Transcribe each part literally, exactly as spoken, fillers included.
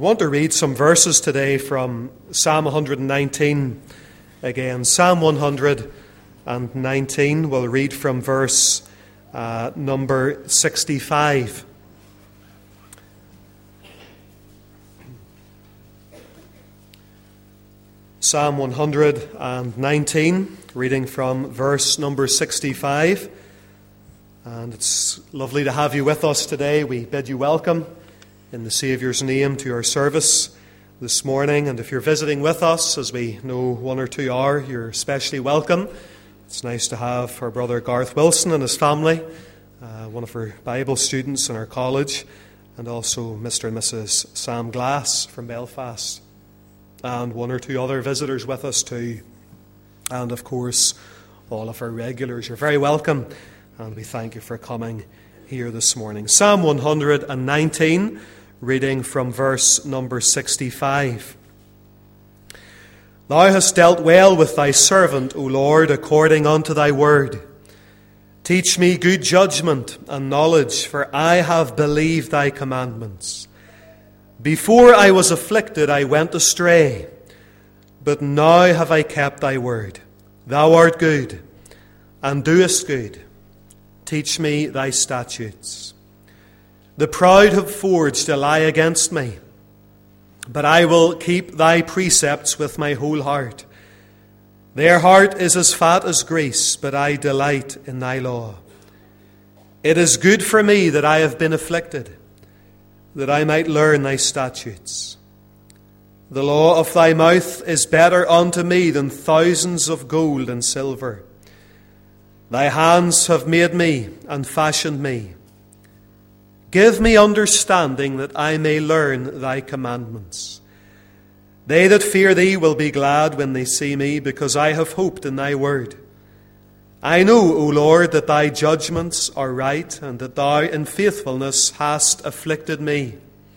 want to read some verses today from Psalm one hundred nineteen again. Psalm one hundred nineteen, we'll read from verse uh, number sixty-five. Psalm one hundred nineteen, reading from verse number sixty-five. And it's lovely to have you with us today. We bid you welcome in the Saviour's name to our service this morning. And if you're visiting with us, as we know one or two are, you're especially welcome. It's nice to have our brother Garth Wilson and his family, uh, one of our Bible students in our college, and also Mister and Missus Sam Glass from Belfast, and one or two other visitors with us too. And of course, all of our regulars. You're very welcome, and we thank you for coming here this morning. Psalm one hundred nineteen, reading from verse number sixty-five. Thou hast dealt well with thy servant, O Lord, according unto thy word. Teach me good judgment and knowledge, for I have believed thy commandments. Before I was afflicted, I went astray, but now have I kept thy word. Thou art good, and doest good. Teach me thy statutes. The proud have forged a lie against me, but I will keep thy precepts with my whole heart. Their heart is as fat as grease, but I delight in thy law. It is good for me that I have been afflicted, that I might learn thy statutes. The law of thy mouth is better unto me than thousands of gold and silver. Thy hands have made me and fashioned me. Give me understanding that I may learn thy commandments. They that fear thee will be glad when they see me, because I have hoped in thy word. I know, O Lord, that thy judgments are right, and that thou in faithfulness hast afflicted me.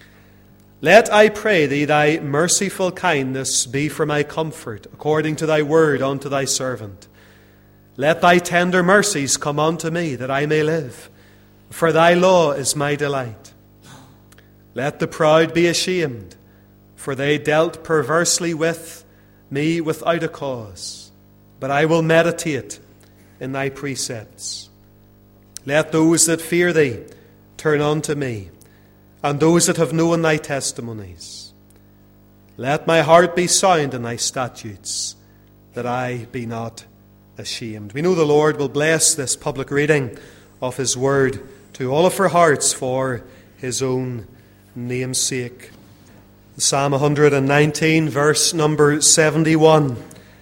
Let, I pray thee, thy merciful kindness be for my comfort, according to thy word unto thy servant. Let thy tender mercies come unto me, that I may live. For thy law is my delight. Let the proud be ashamed, for they dealt perversely with me without a cause. But I will meditate in thy precepts. Let those that fear thee turn unto me, and those that have known thy testimonies. Let my heart be sound in thy statutes, that I be not ashamed. We know the Lord will bless this public reading of his word to all of our hearts for his own name's sake. Psalm one hundred nineteen, verse number seventy-one.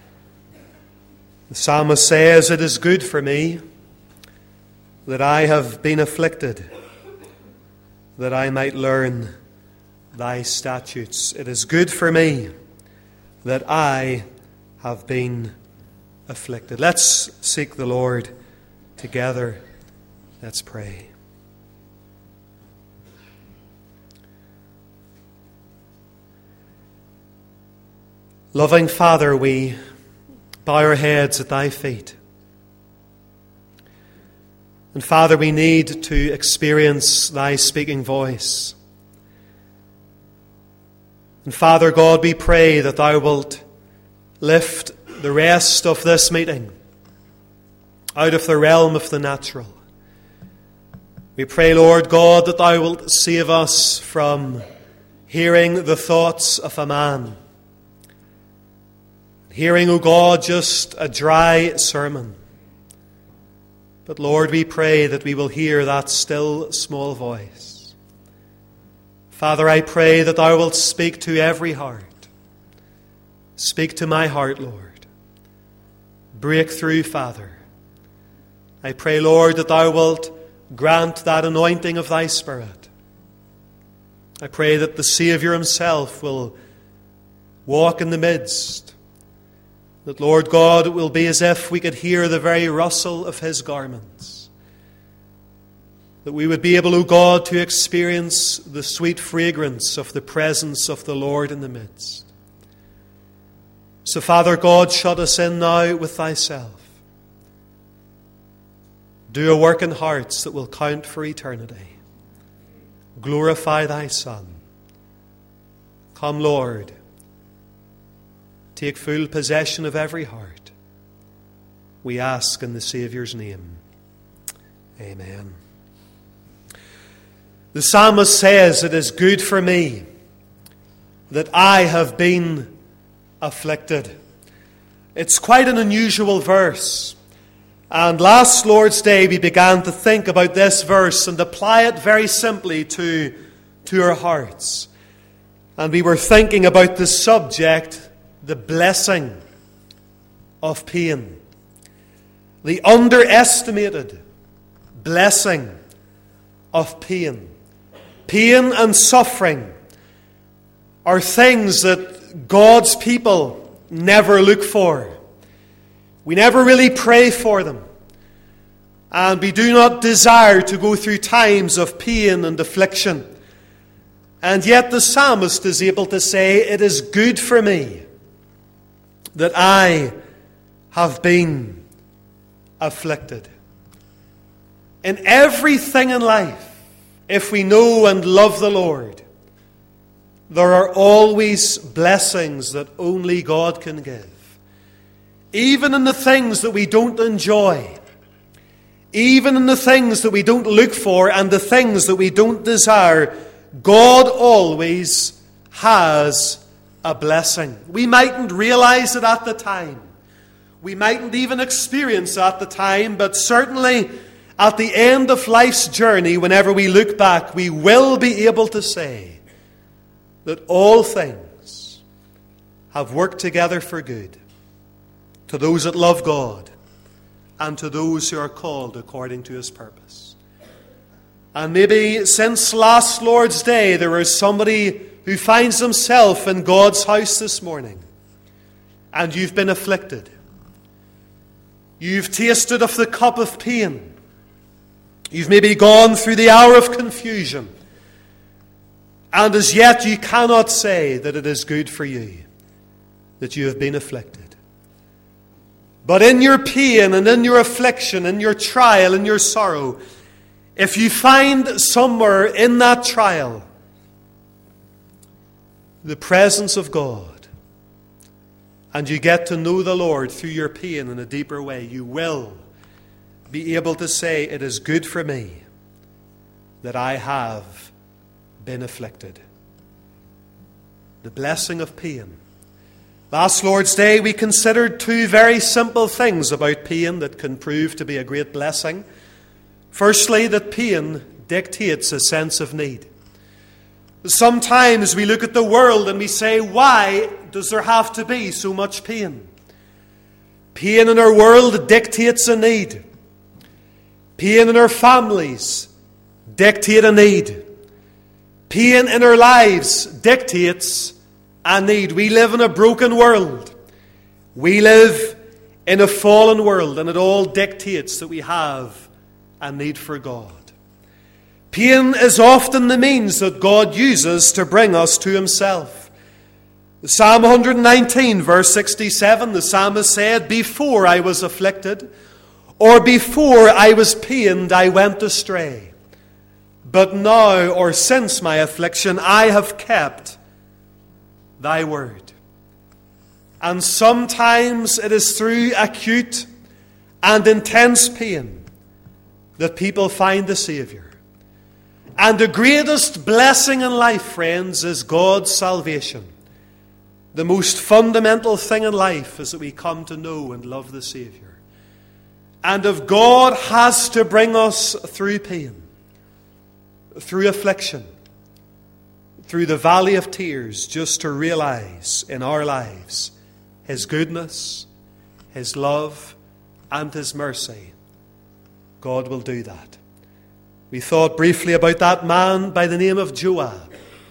The psalmist says, It is good for me that I have been afflicted, that I might learn thy statutes. It is good for me that I have been afflicted. Let's seek the Lord together. Let's pray. Loving Father, we bow our heads at thy feet. And Father, we need to experience thy speaking voice. And Father God, we pray that thou wilt lift the rest of this meeting out of the realm of the natural. We pray, Lord God, that thou wilt save us from hearing the thoughts of a man. Hearing, O God, just a dry sermon. But Lord, we pray that we will hear that still small voice. Father, I pray that thou wilt speak to every heart. Speak to my heart, Lord. Break through, Father. I pray, Lord, that thou wilt grant that anointing of thy Spirit. I pray that the Saviour himself will walk in the midst. That, Lord God, it will be as if we could hear the very rustle of his garments. That we would be able, O God, to experience the sweet fragrance of the presence of the Lord in the midst. So, Father God, shut us in now with thyself. Do a work in hearts that will count for eternity. Glorify thy Son. Come, Lord, take full possession of every heart. We ask in the Saviour's name. Amen. The psalmist says, "It is good for me that I have been afflicted." It's quite an unusual verse. And last Lord's Day we began to think about this verse and apply it very simply to, to our hearts. And we were thinking about the subject, the blessing of pain. The underestimated blessing of pain. Pain and suffering are things that God's people never look for. We never really pray for them. And we do not desire to go through times of pain and affliction. And yet the psalmist is able to say, "It is good for me that I have been afflicted." In everything in life, if we know and love the Lord, there are always blessings that only God can give. Even in the things that we don't enjoy, even in the things that we don't look for and the things that we don't desire, God always has a blessing. We mightn't realize it at the time. We mightn't even experience it at the time, but certainly at the end of life's journey, whenever we look back, we will be able to say that all things have worked together for good to those that love God and to those who are called according to His purpose. And maybe since last Lord's Day, there is somebody who finds himself in God's house this morning, and you've been afflicted. You've tasted of the cup of pain. You've maybe gone through the hour of confusion, and as yet you cannot say that it is good for you that you have been afflicted. But in your pain and in your affliction, in your trial, in your sorrow, if you find somewhere in that trial the presence of God, and you get to know the Lord through your pain in a deeper way, you will be able to say, "It is good for me that I have been afflicted." The blessing of pain. Last Lord's Day we considered two very simple things about pain that can prove to be a great blessing. Firstly, that pain dictates a sense of need. Sometimes we look at the world and we say, why does there have to be so much pain? Pain in our world dictates a need. Pain in our families dictates a need. Pain in our lives dictates a need. We live in a broken world. We live in a fallen world, and it all dictates that we have a need for God. Pain is often the means that God uses to bring us to Himself. Psalm one nineteen, verse sixty-seven, the psalmist said, "Before I was afflicted, or before I was pained, I went astray. But now, or since my affliction, I have kept Thy word." And sometimes it is through acute and intense pain that people find the Savior. And the greatest blessing in life, friends, is God's salvation. The most fundamental thing in life is that we come to know and love the Savior. And if God has to bring us through pain, through affliction, through the valley of tears, just to realize in our lives His goodness, His love, and His mercy, God will do that. We thought briefly about that man by the name of Joab,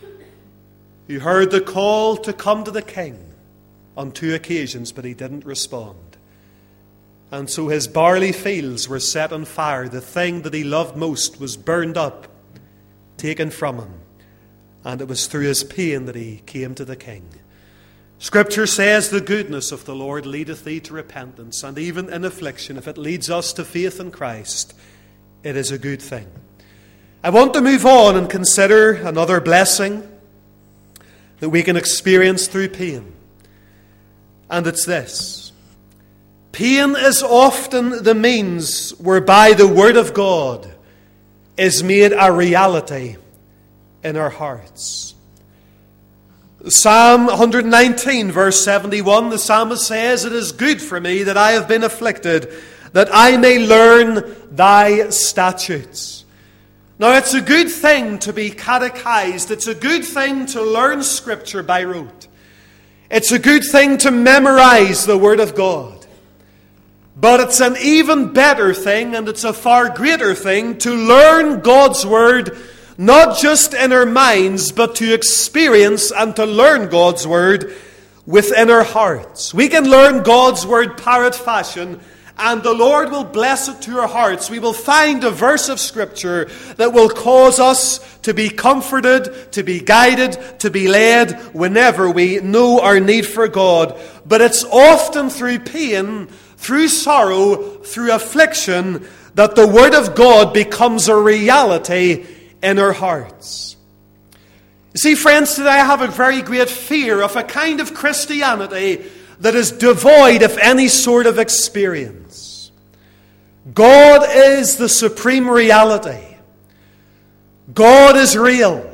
who heard the call to come to the king on two occasions, but he didn't respond. And so his barley fields were set on fire. The thing that he loved most was burned up, taken from him. And it was through his pain that he came to the king. Scripture says, "The goodness of the Lord leadeth thee to repentance." And even in affliction, if it leads us to faith in Christ, it is a good thing. I want to move on and consider another blessing that we can experience through pain. And it's this: pain is often the means whereby the Word of God is made a reality in our hearts. Psalm one nineteen, verse seventy-one, the psalmist says, "It is good for me that I have been afflicted, that I may learn thy statutes." Now, it's a good thing to be catechized. It's a good thing to learn Scripture by rote. It's a good thing to memorize the Word of God. But it's an even better thing, and it's a far greater thing, to learn God's Word, not just in our minds, but to experience and to learn God's Word within our hearts. We can learn God's Word parrot fashion, and the Lord will bless it to our hearts. We will find a verse of Scripture that will cause us to be comforted, to be guided, to be led whenever we know our need for God. But it's often through pain, through sorrow, through affliction, that the Word of God becomes a reality in our hearts. You see, friends, today I have a very great fear of a kind of Christianity that is devoid of any sort of experience. God is the supreme reality. God is real.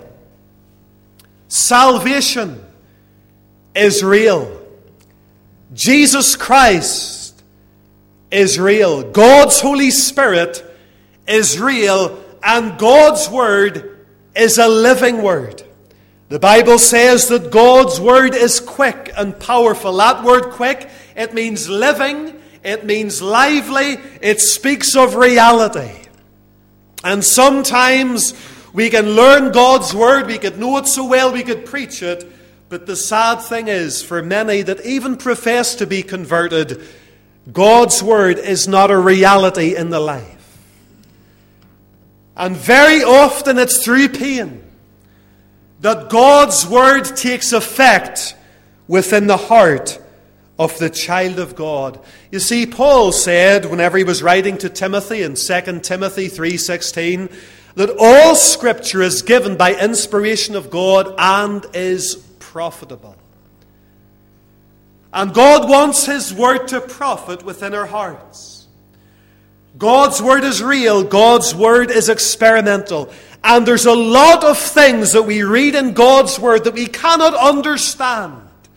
Salvation is real. Jesus Christ is real. God's Holy Spirit is real. And God's Word is a living Word. The Bible says that God's Word is quick and powerful. That word quick, it means living, it means lively, it speaks of reality. And sometimes we can learn God's Word, we could know it so well, we could preach it, but the sad thing is, for many that even profess to be converted, God's Word is not a reality in the life. And very often it's through pain that God's Word takes effect within the heart of the child of God. You see, Paul said, whenever he was writing to Timothy in Second Timothy three sixteen, that all Scripture is given by inspiration of God and is profitable. And God wants His Word to profit within our hearts. God's Word is real. God's Word is experimental. And there's a lot of things that we read in God's Word that we cannot understand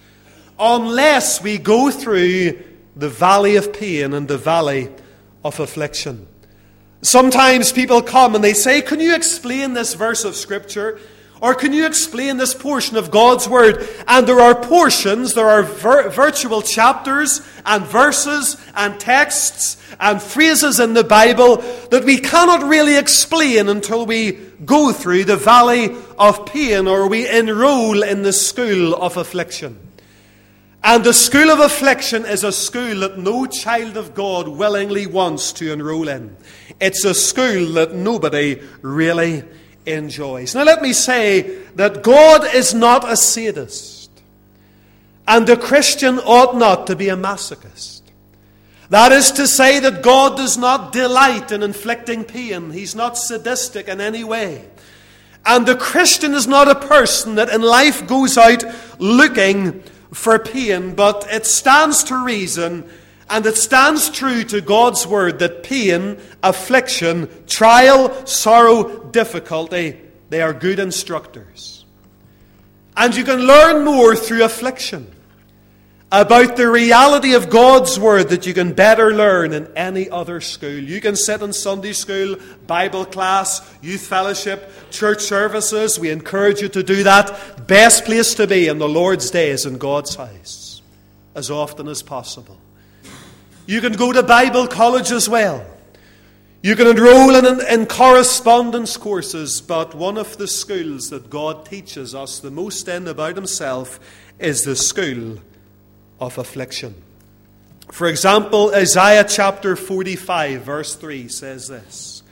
unless we go through the valley of pain and the valley of affliction. Sometimes people come and they say, "Can you explain this verse of Scripture? Or can you explain this portion of God's Word?" And there are portions, there are vir- virtual chapters and verses and texts and phrases in the Bible that we cannot really explain until we go through the valley of pain or we enroll in the school of affliction. And the school of affliction is a school that no child of God willingly wants to enroll in. It's a school that nobody really enjoys. Now let me say that God is not a sadist, and a Christian ought not to be a masochist. That is to say that God does not delight in inflicting pain. He's not sadistic in any way. And the Christian is not a person that in life goes out looking for pain, but it stands to reason and it stands true to God's Word that pain, affliction, trial, sorrow, difficulty, they are good instructors. And you can learn more through affliction about the reality of God's Word that you can better learn in any other school. You can sit in Sunday school, Bible class, youth fellowship, church services. We encourage you to do that. Best place to be in the Lord's days in God's house, as often as possible. You can go to Bible college as well. You can enroll in, in correspondence courses, but one of the schools that God teaches us the most in about Himself is the school of affliction. For example, Isaiah chapter forty-five, verse three says this: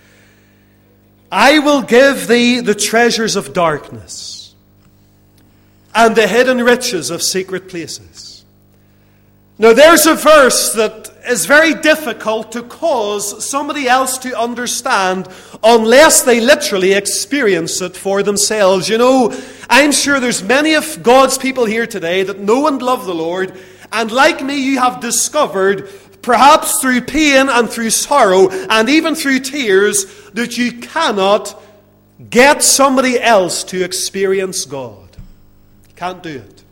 "I will give thee the treasures of darkness and the hidden riches of secret places." Now there's a verse that is very difficult to cause somebody else to understand unless they literally experience it for themselves. You know, I'm sure there's many of God's people here today that know and love the Lord, and like me, you have discovered, perhaps through pain and through sorrow and even through tears, that you cannot get somebody else to experience God. You can't do it.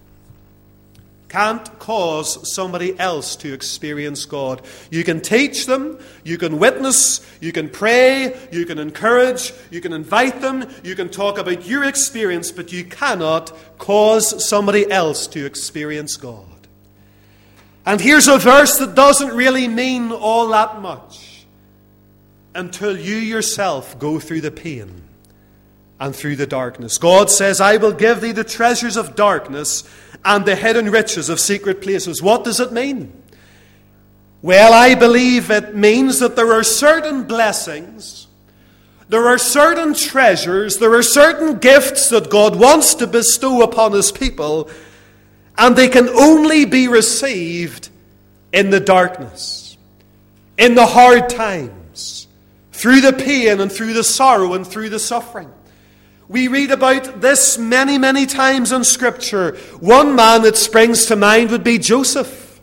Can't cause somebody else to experience God. You can teach them, you can witness, you can pray, you can encourage, you can invite them, you can talk about your experience, but you cannot cause somebody else to experience God. And here's a verse that doesn't really mean all that much until you yourself go through the pain and through the darkness. God says, I will give thee the treasures of darkness and the hidden riches of secret places. What does it mean? Well, I believe it means that there are certain blessings, there are certain treasures, there are certain gifts that God wants to bestow upon His people, and they can only be received in the darkness, in the hard times, through the pain and through the sorrow and through the suffering. We read about this many, many times in Scripture. One man that springs to mind would be Joseph,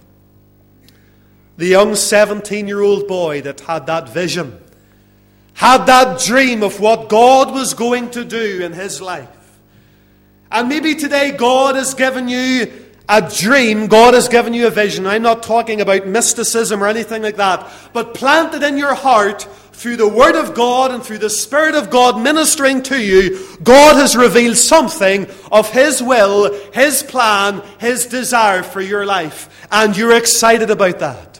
the young seventeen-year-old boy that had that vision, had that dream of what God was going to do in his life. And maybe today God has given you a dream, God has given you a vision. I'm not talking about mysticism or anything like that, but planted in your heart through the Word of God and through the Spirit of God ministering to you, God has revealed something of His will, His plan, His desire for your life. And you're excited about that.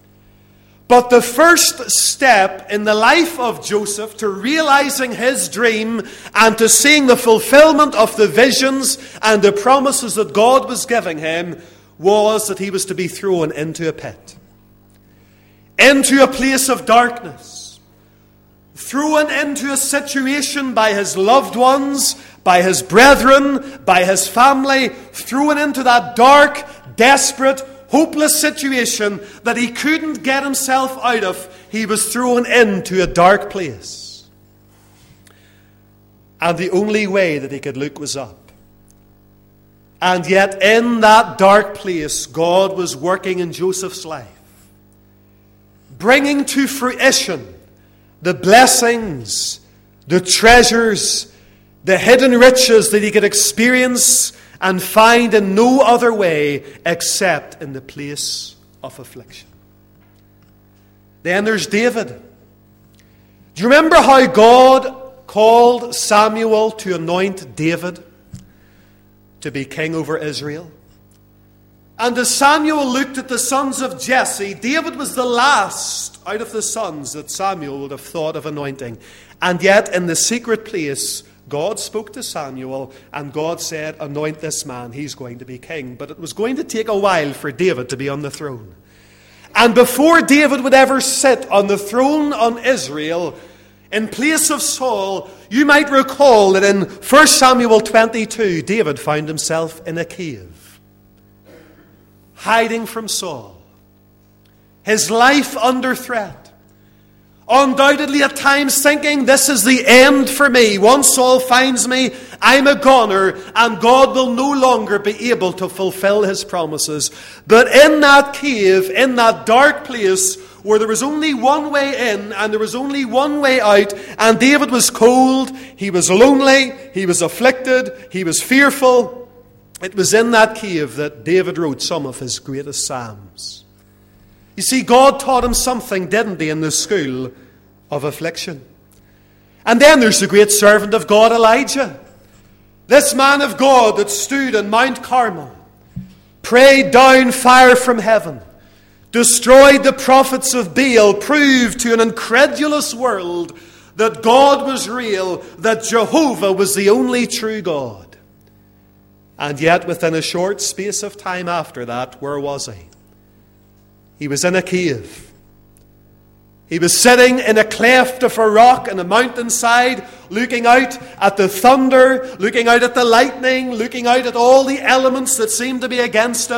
But the first step in the life of Joseph to realizing his dream and to seeing the fulfillment of the visions and the promises that God was giving him was that he was to be thrown into a pit, into a place of darkness, thrown into a situation by his loved ones, by his brethren, by his family, thrown into that dark, desperate, hopeless situation that he couldn't get himself out of. He was thrown into a dark place. And the only way that he could look was up. And yet in that dark place, God was working in Joseph's life, bringing to fruition the blessings, the treasures, the hidden riches that he could experience and find in no other way except in the place of affliction. Then there's David. Do you remember how God called Samuel to anoint David to be king over Israel? And as Samuel looked at the sons of Jesse, David was the last out of the sons that Samuel would have thought of anointing. And yet in the secret place, God spoke to Samuel and God said, anoint this man, he's going to be king. But it was going to take a while for David to be on the throne. And before David would ever sit on the throne on Israel, in place of Saul, you might recall that in First Samuel twenty-two, David found himself in a cave, hiding from Saul, his life under threat. Undoubtedly at times thinking, this is the end for me. Once Saul finds me, I'm a goner, and God will no longer be able to fulfill His promises. But in that cave, in that dark place, where there was only one way in and there was only one way out, and David was cold, he was lonely, he was afflicted, he was fearful, it was in that cave that David wrote some of his greatest psalms. You see, God taught him something, didn't He, in the school of affliction. And then there's the great servant of God, Elijah. This man of God that stood on Mount Carmel, prayed down fire from heaven, destroyed the prophets of Baal, proved to an incredulous world that God was real, that Jehovah was the only true God. And yet within a short space of time after that, where was he? He was in a cave. He was sitting in a cleft of a rock in a mountainside, looking out at the thunder, looking out at the lightning, looking out at all the elements that seemed to be against him.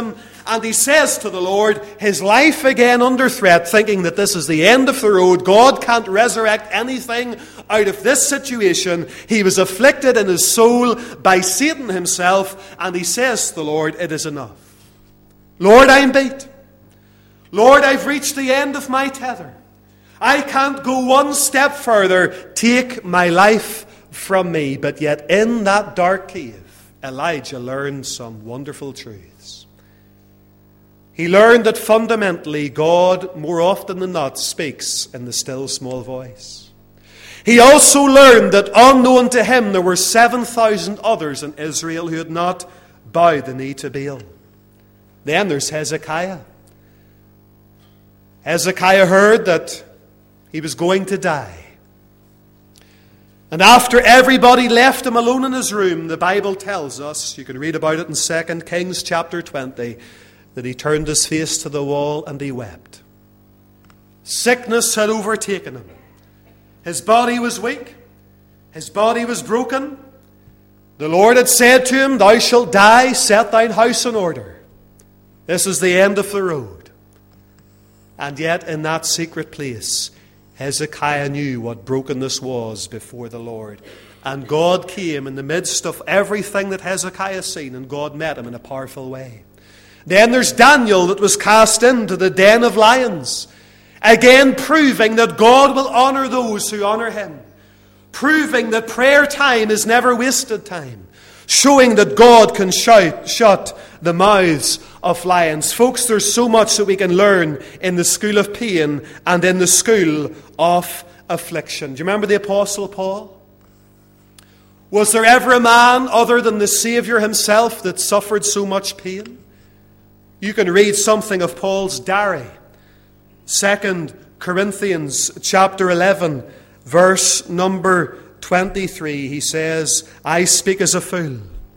and he says to the Lord, his life again under threat, thinking that this is the end of the road. God can't resurrect anything out of this situation. He was afflicted in his soul by Satan himself, and he says to the Lord, it is enough. Lord, I'm beat. Lord, I've reached the end of my tether. I can't go one step further. Take my life from me. But yet in that dark cave, Elijah learned some wonderful truths. He learned that fundamentally God, more often than not, speaks in the still small voice. He also learned that unknown to him there were seven thousand others in Israel who had not bowed the knee to Baal. Then there's Hezekiah. Hezekiah heard that he was going to die. And after everybody left him alone in his room, the Bible tells us, you can read about it in Second Kings chapter twenty, that he turned his face to the wall and he wept. Sickness had overtaken him. His body was weak. His body was broken. The Lord had said to him, thou shalt die, set thine house in order. This is the end of the road. And yet in that secret place, Hezekiah knew what brokenness was before the Lord. And God came in the midst of everything that Hezekiah seen, and God met him in a powerful way. Then there's Daniel that was cast into the den of lions. Again proving that God will honor those who honor him. Proving that prayer time is never wasted time. Showing that God can shout, shut the mouths of lions. Folks, there's so much that we can learn in the school of pain and in the school of affliction. Do you remember the Apostle Paul? Was there ever a man other than the Saviour himself that suffered so much pain? You can read something of Paul's diary. Second Corinthians chapter eleven, verse number twenty-three, he says, I speak as a fool.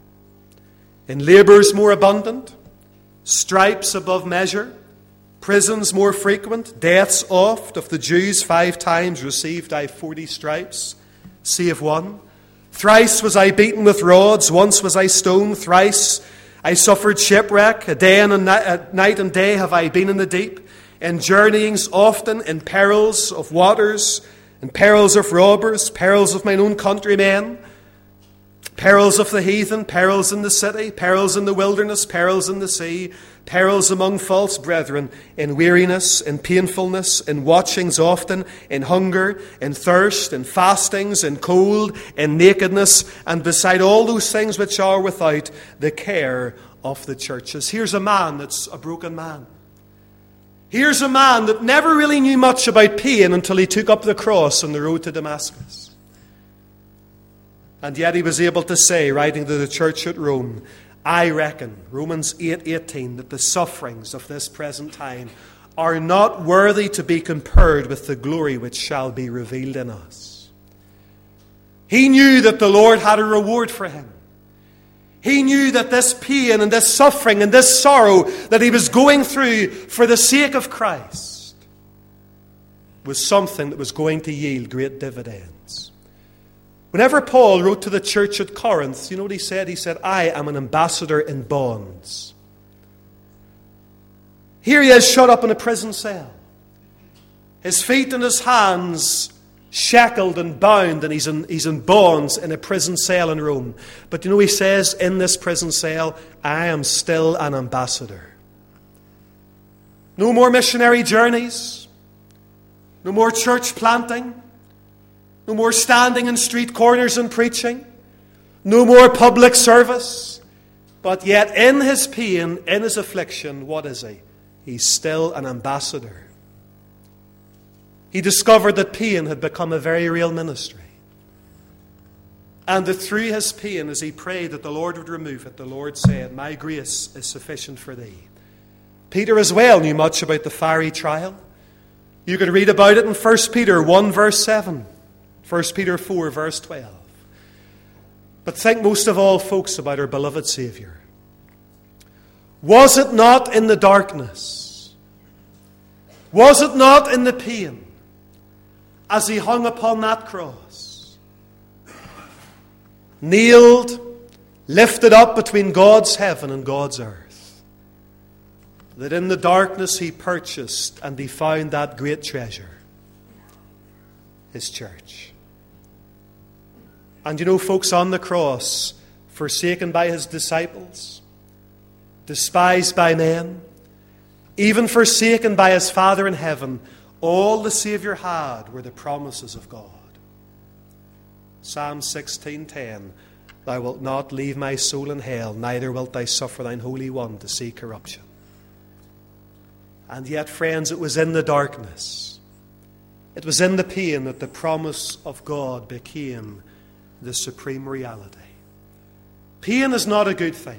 In labours more abundant, stripes above measure, prisons more frequent, deaths oft. Of the Jews five times received I forty stripes, save one. Thrice was I beaten with rods, once was I stoned, thrice I suffered shipwreck. A day and a, ni- a night and day have I been in the deep, in journeyings often, in perils of waters, in perils of robbers, perils of mine own countrymen, perils of the heathen, perils in the city, perils in the wilderness, perils in the sea, perils among false brethren, in weariness, in painfulness, in watchings often, in hunger, in thirst, in fastings, in cold, in nakedness, and beside all those things which are without, the care of the churches. Here's a man that's a broken man. Here's a man that never really knew much about pain until he took up the cross on the road to Damascus. And yet he was able to say, writing to the church at Rome, I reckon, Romans eight eighteen, that the sufferings of this present time are not worthy to be compared with the glory which shall be revealed in us. He knew that the Lord had a reward for him. He knew that this pain and this suffering and this sorrow that he was going through for the sake of Christ was something that was going to yield great dividends. Whenever Paul wrote to the church at Corinth, you know what he said? He said, I am an ambassador in bonds. Here he is shut up in a prison cell. His feet and his hands shackled and bound, and he's in, he's in bonds in a prison cell in Rome. But you know, he says in this prison cell, I am still an ambassador. No more missionary journeys. No more church planting. No more standing in street corners and preaching. No more public service. But yet in his pain, in his affliction, what is he? He's still an ambassador. He discovered that pain had become a very real ministry. And that through his pain, as he prayed that the Lord would remove it, the Lord said, my grace is sufficient for thee. Peter as well knew much about the fiery trial. You can read about it in First Peter one verse seven. First Peter four verse twelve. But think most of all, folks, about our beloved Saviour. Was it not in the darkness? Was it not in the pain? As he hung upon that cross, nailed, lifted up between God's heaven and God's earth, that in the darkness he purchased and he found that great treasure, his church. And you know, folks, on the cross, forsaken by his disciples, despised by men, even forsaken by his Father in heaven, all the Saviour had were the promises of God. Psalm sixteen ten, thou wilt not leave my soul in hell, neither wilt thou suffer thine Holy One to see corruption. And yet, friends, it was in the darkness, it was in the pain that the promise of God became the supreme reality. Pain is not a good thing.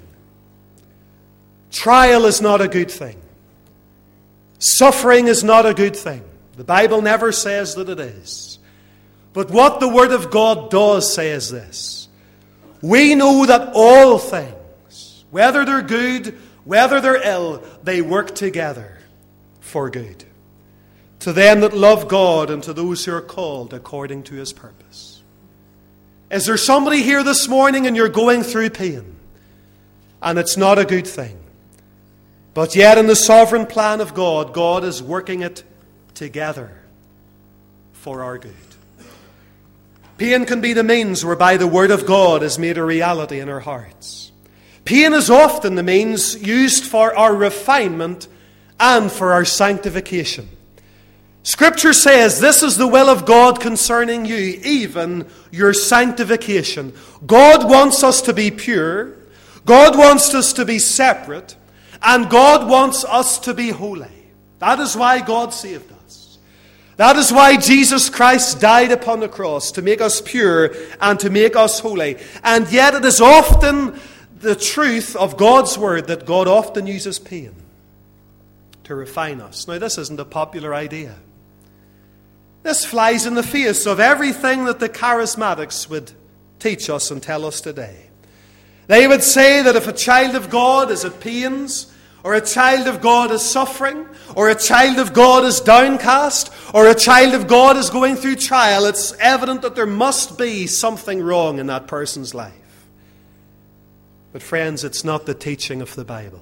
Trial is not a good thing. Suffering is not a good thing. The Bible never says that it is. But what the Word of God does say is this: we know that all things, whether they're good, whether they're ill, they work together for good, to them that love God and to those who are called according to his purpose. Is there somebody here this morning and you're going through pain, and it's not a good thing? But yet in the sovereign plan of God, God is working it together for our good. Pain can be the means whereby the Word of God is made a reality in our hearts. Pain is often the means used for our refinement and for our sanctification. Scripture says this is the will of God concerning you, even your sanctification. God wants us to be pure. God wants us to be separate. And God wants us to be holy. That is why God saved us. That is why Jesus Christ died upon the cross, to make us pure and to make us holy. And yet it is often the truth of God's Word that God often uses pain to refine us. Now, this isn't a popular idea. This flies in the face of everything that the charismatics would teach us and tell us today. They would say that if a child of God is at pains, or a child of God is suffering, or a child of God is downcast, or a child of God is going through trial, it's evident that there must be something wrong in that person's life. But friends, it's not the teaching of the Bible.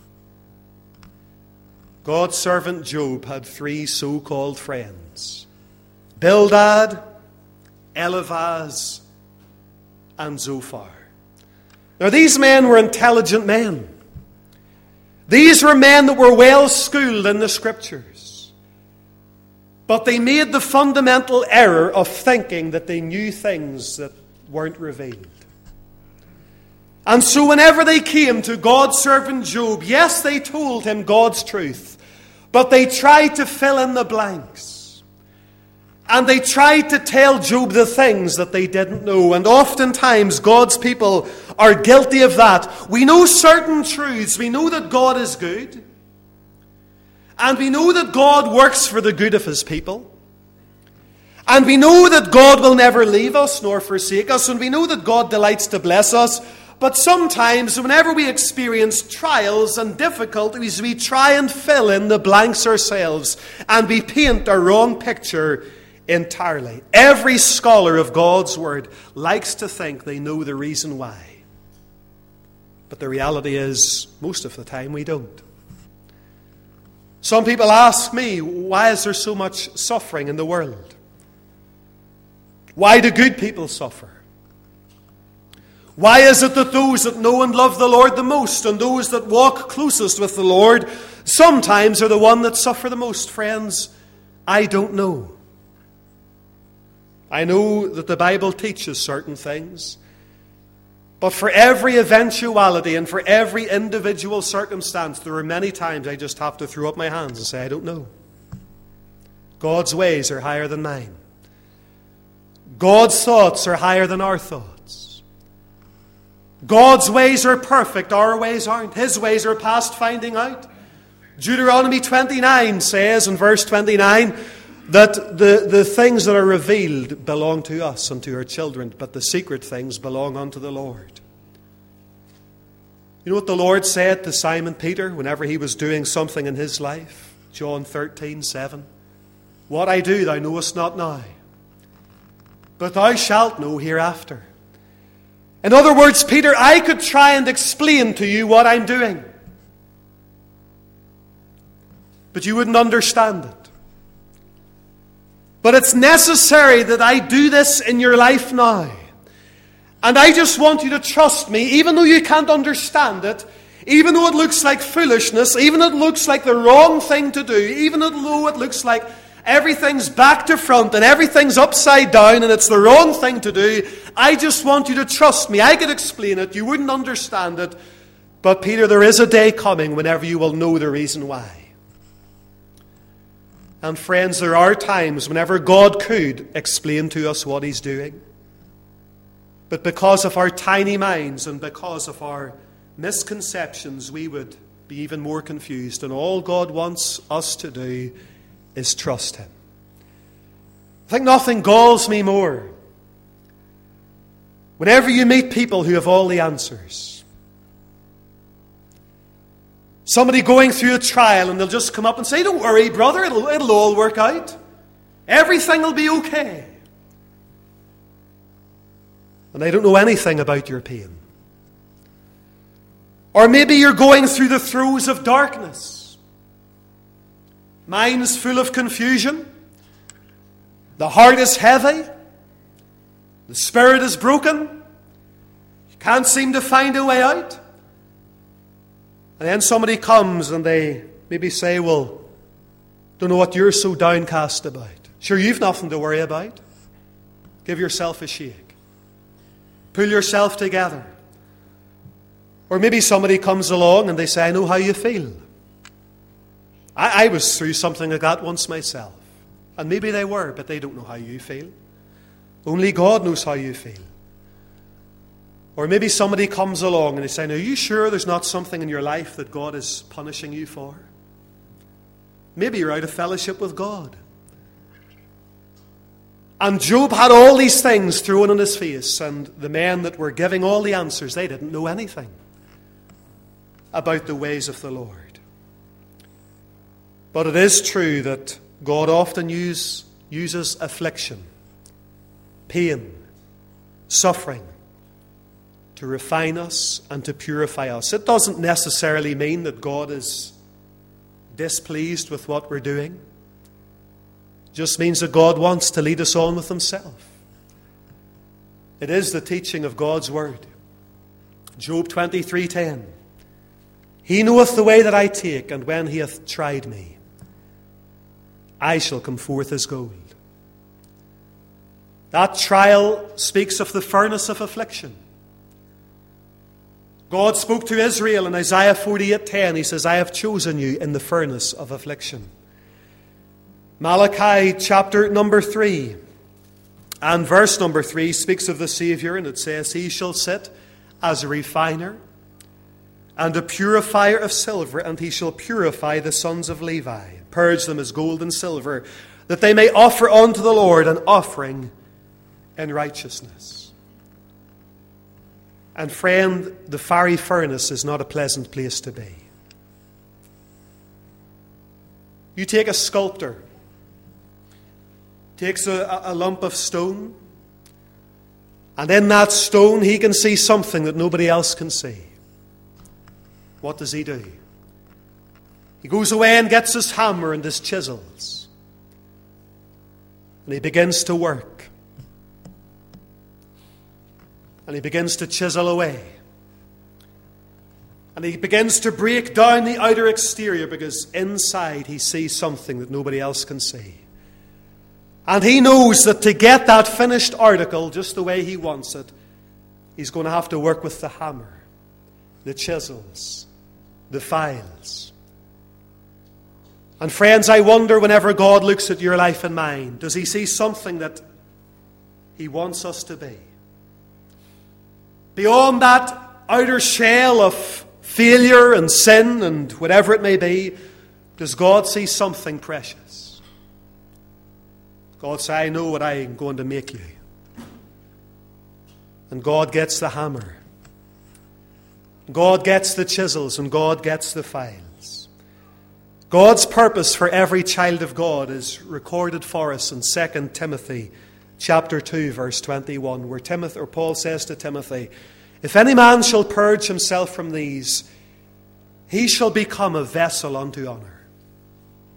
God's servant Job had three so-called friends: Bildad, Eliphaz, and Zophar. Now, these men were intelligent men. These were men that were well schooled in the Scriptures. But they made the fundamental error of thinking that they knew things that weren't revealed. And so whenever they came to God's servant Job, yes, they told him God's truth, but they tried to fill in the blanks. And they tried to tell Job the things that they didn't know. And oftentimes God's people are guilty of that. We know certain truths. We know that God is good. And we know that God works for the good of his people. And we know that God will never leave us nor forsake us. And we know that God delights to bless us. But sometimes, whenever we experience trials and difficulties, we try and fill in the blanks ourselves. And we paint a wrong picture entirely. Every scholar of God's Word likes to think they know the reason why. But the reality is, most of the time we don't. Some people ask me, why is there so much suffering in the world? Why do good people suffer? Why is it that those that know and love the Lord the most and those that walk closest with the Lord sometimes are the one that suffer the most? Friends, I don't know. I know that the Bible teaches certain things, but for every eventuality and for every individual circumstance, there are many times I just have to throw up my hands and say, I don't know. God's ways are higher than mine. God's thoughts are higher than our thoughts. God's ways are perfect, our ways aren't. His ways are past finding out. Deuteronomy twenty-nine says in verse twenty-nine, that the, the things that are revealed belong to us and to our children, but the secret things belong unto the Lord. You know what the Lord said to Simon Peter whenever he was doing something in his life? John thirteen seven. What I do thou knowest not now, but thou shalt know hereafter. In other words, Peter, I could try and explain to you what I'm doing. but you wouldn't understand it. But it's necessary that I do this in your life now. And I just want you to trust me, even though you can't understand it, even though it looks like foolishness, even though it looks like the wrong thing to do, even though it looks like everything's back to front and everything's upside down and it's the wrong thing to do. I just want you to trust me. I could explain it. You wouldn't understand it. But Peter, there is a day coming whenever you will know the reason why. And friends, there are times whenever God could explain to us what he's doing. But because of our tiny minds and because of our misconceptions, we would be even more confused. And all God wants us to do is trust him. I think nothing galls me more. Whenever you meet people who have all the answers, somebody going through a trial and they'll just come up and say, don't worry, brother, it'll, it'll all work out. Everything will be okay. And they don't know anything about your pain. Or maybe you're going through the throes of darkness. Mind's full of confusion. The heart is heavy. The spirit is broken. You can't seem to find a way out. And then somebody comes and they maybe say, well, don't know what you're so downcast about. Sure, you've nothing to worry about. Give yourself a shake. Pull yourself together. Or maybe somebody comes along and they say, I know how you feel. I, I was through something like that once myself. And maybe they were, but they don't know how you feel. Only God knows how you feel. Or maybe somebody comes along and they say, are you sure there's not something in your life that God is punishing you for? Maybe you're out of fellowship with God. And Job had all these things thrown in his face, and the men that were giving all the answers, they didn't know anything about the ways of the Lord. But it is true that God often use, uses affliction, pain, suffering to refine us and to purify us. It doesn't necessarily mean that God is displeased with what we're doing. It just means that God wants to lead us on with himself. It is the teaching of God's word. Job twenty-three ten. He knoweth the way that I take, and when he hath tried me, I shall come forth as gold. That trial speaks of the furnace of affliction. God spoke to Israel in Isaiah forty-eight ten. He says, I have chosen you in the furnace of affliction. Malachi chapter number three and verse number three speaks of the Savior, and it says, he shall sit as a refiner and a purifier of silver, and he shall purify the sons of Levi, purge them as gold and silver, that they may offer unto the Lord an offering in righteousness. And friend, the fiery furnace is not a pleasant place to be. You take a sculptor, takes a, a lump of stone, and in that stone he can see something that nobody else can see. What does he do? He goes away and gets his hammer and his chisels, and he begins to work. And he begins to chisel away. And he begins to break down the outer exterior, because inside he sees something that nobody else can see. And he knows that to get that finished article just the way he wants it, he's going to have to work with the hammer, the chisels, the files. And friends, I wonder, whenever God looks at your life and mine, does he see something that he wants us to be? Beyond that outer shell of failure and sin and whatever it may be, does God see something precious? God says, I know what I am going to make you. And God gets the hammer. God gets the chisels, and God gets the files. God's purpose for every child of God is recorded for us in Second Timothy chapter two, verse twenty-one, where Timothy, or Paul says to Timothy, if any man shall purge himself from these, he shall become a vessel unto honor,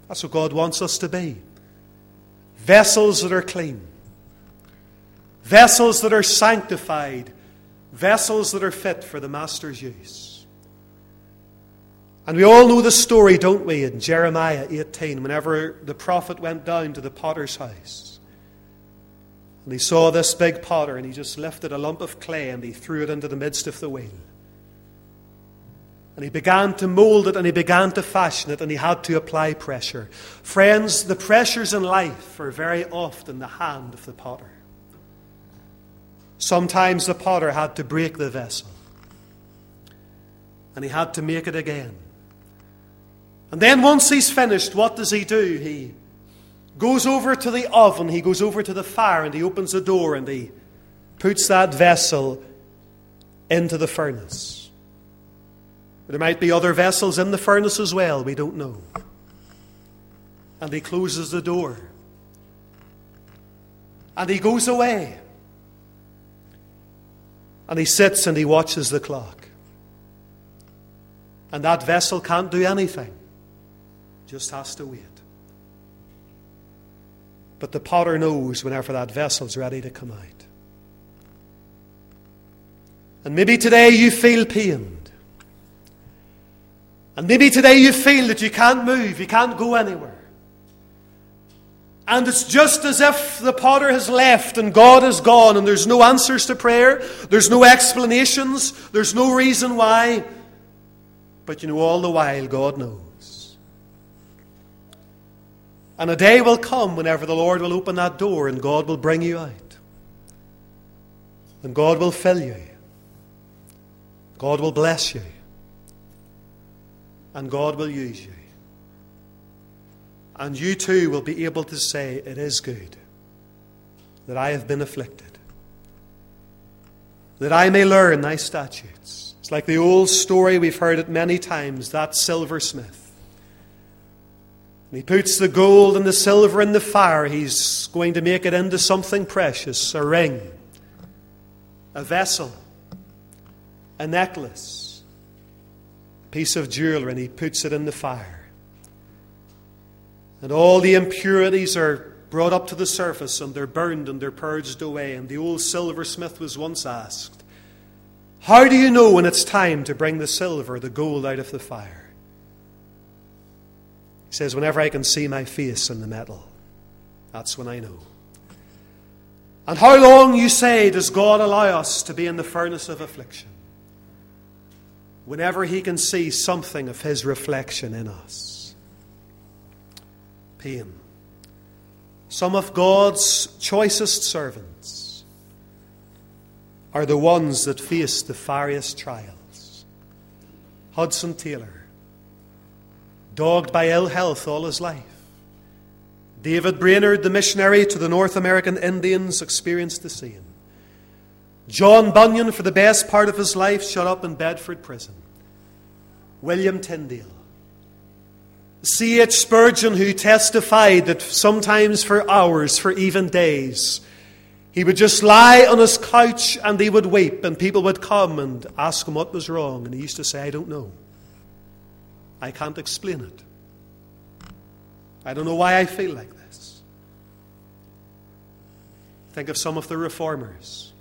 That's what God wants us to be. Vessels that are clean. Vessels that are sanctified. Vessels that are fit for the Master's use. And we all know the story, don't we, in Jeremiah eighteen, whenever the prophet went down to the potter's house. And he saw this big potter, and he just lifted a lump of clay and he threw it into the midst of the wheel. And he began to mold it and he began to fashion it, and he had to apply pressure. Friends, the pressures in life are very often the hand of the potter. Sometimes the potter had to break the vessel, and he had to make it again. And then once he's finished, what does he do? He goes over to the oven, he goes over to the fire, and he opens the door and he puts that vessel into the furnace. There might be other vessels in the furnace as well, we don't know. And he closes the door. And he goes away. And he sits and he watches the clock. And that vessel can't do anything. Just has to wait. But the potter knows whenever that vessel's ready to come out. And maybe today you feel pained. And maybe today you feel that you can't move, you can't go anywhere. And it's just as if the potter has left and God is gone, and there's no answers to prayer, there's no explanations, there's no reason why. But you know, all the while God knows. And a day will come whenever the Lord will open that door and God will bring you out. And God will fill you. God will bless you. And God will use you. And you too will be able to say, it is good that I have been afflicted, that I may learn thy statutes. It's like the old story, we've heard it many times, that silversmith. And he puts the gold and the silver in the fire. He's going to make it into something precious, a ring, a vessel, a necklace, a piece of jewelry, and he puts it in the fire. And all the impurities are brought up to the surface, and they're burned and they're purged away. And the old silversmith was once asked, how do you know when it's time to bring the silver, the gold out of the fire? He says, whenever I can see my face in the metal, that's when I know. And how long, you say, does God allow us to be in the furnace of affliction? Whenever he can see something of his reflection in us. Pain. Some of God's choicest servants are the ones that face the fiery trials. Hudson Taylor, dogged by ill health all his life. David Brainerd, the missionary to the North American Indians, experienced the same. John Bunyan, for the best part of his life, shut up in Bedford prison. William Tyndale. C H Spurgeon, who testified that sometimes for hours, for even days, he would just lie on his couch and he would weep, and people would come and ask him what was wrong, and he used to say, I don't know. I can't explain it. I don't know why I feel like this. Think of some of the reformers.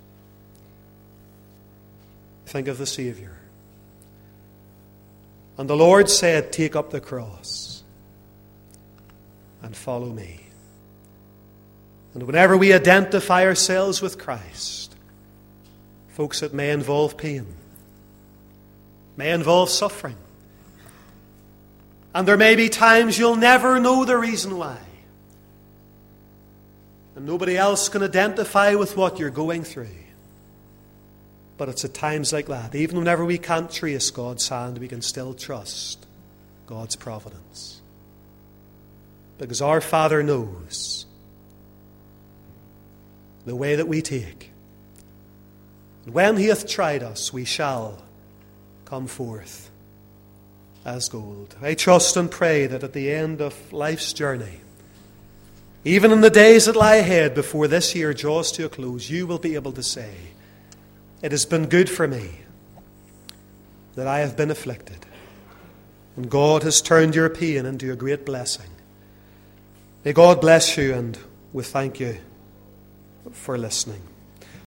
Think of the Savior. And the Lord said, take up the cross and follow me. And whenever we identify ourselves with Christ, folks, it may involve pain, may involve suffering. And there may be times you'll never know the reason why. And nobody else can identify with what you're going through. But it's at times like that, even whenever we can't trace God's hand, we can still trust God's providence. Because our Father knows the way that we take. And when he hath tried us, we shall come forth as gold. I trust and pray that at the end of life's journey, even in the days that lie ahead before this year draws to a close, you will be able to say, it has been good for me that I have been afflicted. And God has turned your pain into a great blessing. May God bless you, and we thank you for listening.